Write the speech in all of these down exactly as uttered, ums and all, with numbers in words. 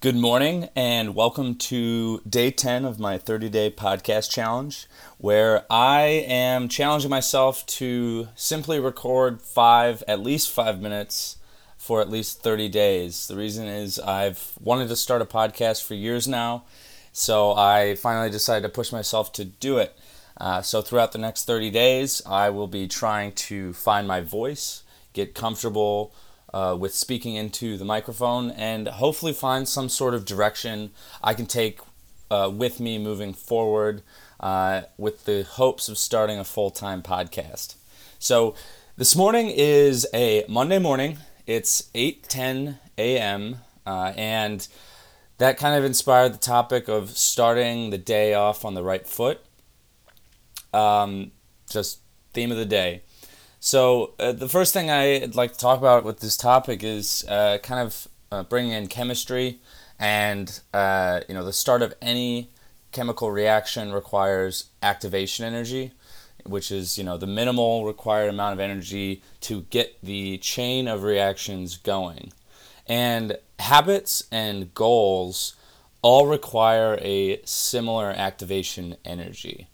Good morning, and welcome to day ten of my thirty-day podcast challenge, where I am challenging myself to simply record five, at least five minutes for at least thirty days. The reason is I've wanted to start a podcast for years now, so I finally decided to push myself to do it. Uh, so throughout the next thirty days, I will be trying to find my voice, get comfortable Uh, with speaking into the microphone, and hopefully find some sort of direction I can take uh, with me moving forward uh, with the hopes of starting a full-time podcast. So this morning is a Monday morning. It's eight ten a.m. Uh, and that kind of inspired the topic of starting the day off on the right foot. Um, just theme of the day. So uh, the first thing I'd like to talk about with this topic is uh, kind of uh, bringing in chemistry, and uh, you know the start of any chemical reaction requires activation energy, which is you know the minimal required amount of energy to get the chain of reactions going. And habits and goals all require a similar activation energy.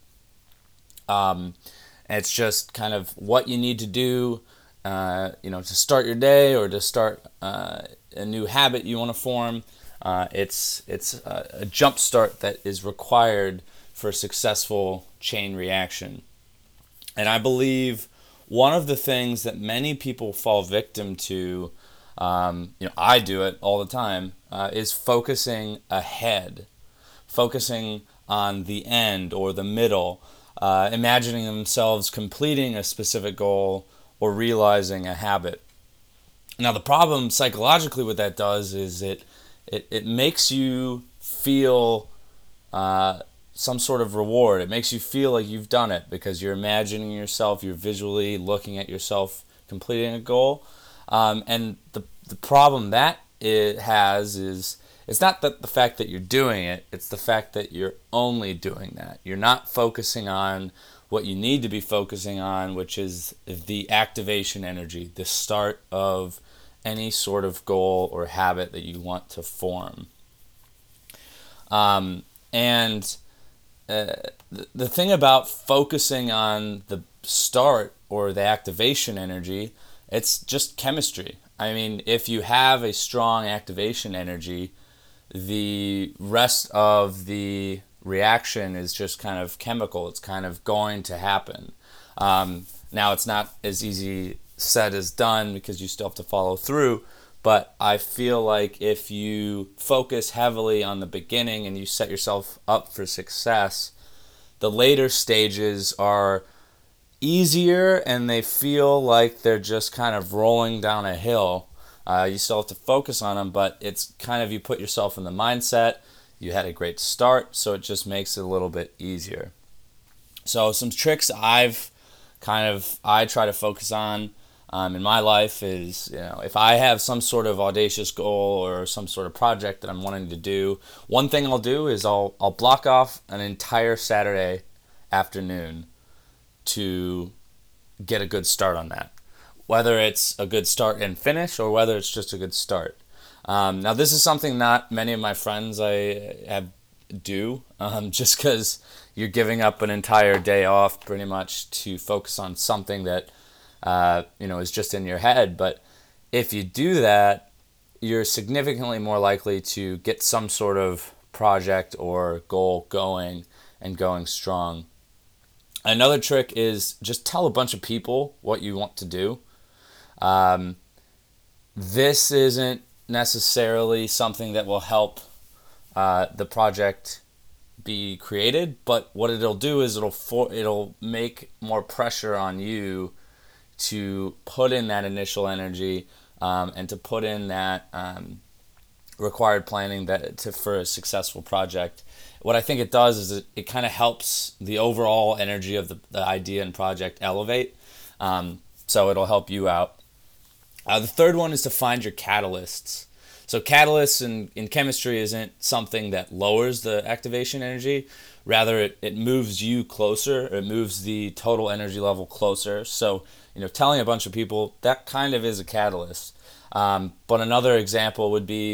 Um, It's just kind of what you need to do, uh, you know, to start your day or to start uh, a new habit you want to form. Uh, it's it's a, a jump start that is required for a successful chain reaction. And I believe one of the things that many people fall victim to, um, you know, I do it all the time, uh, is focusing ahead, focusing on the end or the middle. Uh, imagining themselves completing a specific goal or realizing a habit. Now, the problem psychologically what that does is it it, it makes you feel uh, some sort of reward. It makes you feel like you've done it because you're imagining yourself, you're visually looking at yourself completing a goal. Um, and the the problem that it has is it's not that the fact that you're doing it, it's the fact that you're only doing that. You're not focusing on what you need to be focusing on, which is the activation energy, the start of any sort of goal or habit that you want to form. Um, and uh, the, the thing about focusing on the start or the activation energy, it's just chemistry. I mean, if you have a strong activation energy, the rest of the reaction is just kind of chemical. It's kind of going to happen. Um, now, it's not as easy said as done because you still have to follow through, but I feel like if you focus heavily on the beginning and you set yourself up for success, the later stages are easier and they feel like they're just kind of rolling down a hill. Uh, you still have to focus on them, but it's kind of you put yourself in the mindset. You had a great start, so it just makes it a little bit easier. So some tricks I've kind of I try to focus on um, in my life is, you know, if I have some sort of audacious goal or some sort of project that I'm wanting to do, one thing I'll do is I'll I'll block off an entire Saturday afternoon to get a good start on that. Whether it's a good start and finish or whether it's just a good start. Um, now, this is something not many of my friends I have do, um, just because you're giving up an entire day off pretty much to focus on something that uh, you know is just in your head. But if you do that, you're significantly more likely to get some sort of project or goal going and going strong. Another trick is just tell a bunch of people what you want to do. Um, this isn't necessarily something that will help uh, the project be created, but what it'll do is it'll for, it'll make more pressure on you to put in that initial energy um, and to put in that um, required planning that to, for a successful project. What I think it does is it, it kind of helps the overall energy of the, the idea and project elevate, um, so it'll help you out. Uh, the third one is to find your catalysts. So catalysts in, in chemistry isn't something that lowers the activation energy. Rather, it, it moves you closer. It moves the total energy level closer. So, you know, telling a bunch of people, that kind of is a catalyst. Um, but another example would be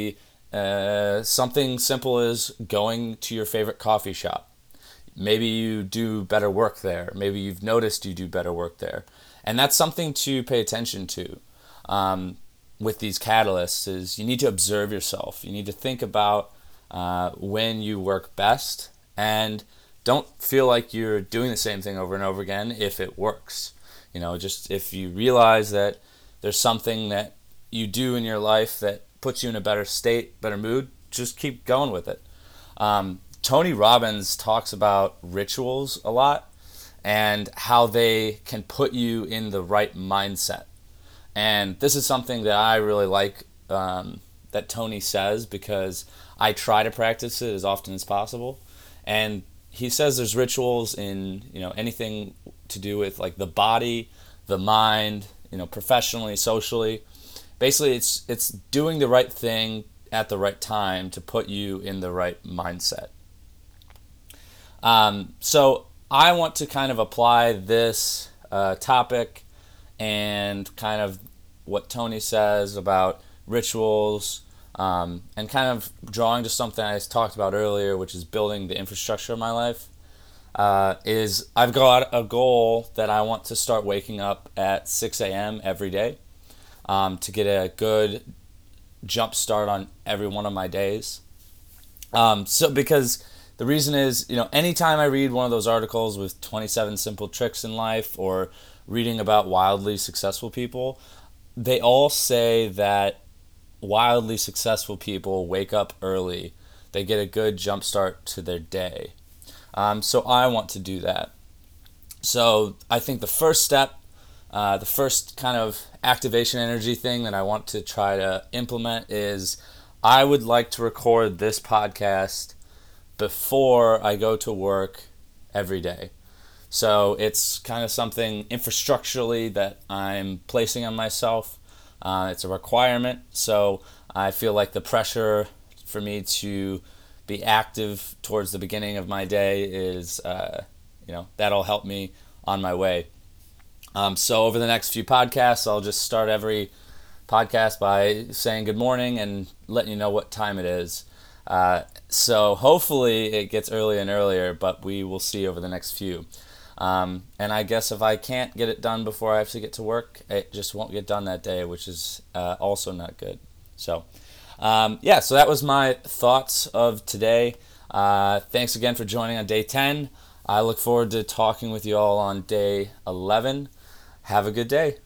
Uh, something simple as going to your favorite coffee shop. Maybe you do better work there. Maybe you've noticed you do better work there. And that's something to pay attention to um, with these catalysts is you need to observe yourself. You need to think about uh, when you work best, and don't feel like you're doing the same thing over and over again if it works. You know, just if you realize that there's something that you do in your life that puts you in a better state, better mood, just keep going with it. Um, Tony Robbins talks about rituals a lot and how they can put you in the right mindset. And this is something that I really like um, that Tony says, because I try to practice it as often as possible. And he says there's rituals in, you know, anything to do with like the body, the mind, you know, professionally, socially. Basically, it's it's doing the right thing at the right time to put you in the right mindset. Um, so I want to kind of apply this uh, topic and kind of what Tony says about rituals, um, and kind of drawing to something I talked about earlier, which is building the infrastructure of my life. Uh, is I've got a goal that I want to start waking up at six a.m. every day um, to get a good jump start on every one of my days. Um, so because the reason is, you know, anytime I read one of those articles with twenty-seven simple tricks in life, or reading about wildly successful people, they all say that wildly successful people wake up early. They get a good jump start to their day. Um, so I want to do that. So I think the first step, uh, the first kind of activation energy thing that I want to try to implement is I would like to record this podcast before I go to work every day. So it's kind of something infrastructurally that I'm placing on myself. Uh, it's a requirement. So I feel like the pressure for me to be active towards the beginning of my day is, uh, you know, that'll help me on my way. Um, so over the next few podcasts, I'll just start every podcast by saying good morning and letting you know what time it is. Uh, so hopefully it gets earlier and earlier, but we will see over the next few. Um, and I guess if I can't get it done before I actually get to work, it just won't get done that day, which is uh, also not good. So um, yeah, so that was my thoughts of today. Uh, thanks again for joining on day ten. I look forward to talking with you all on day eleven. Have a good day.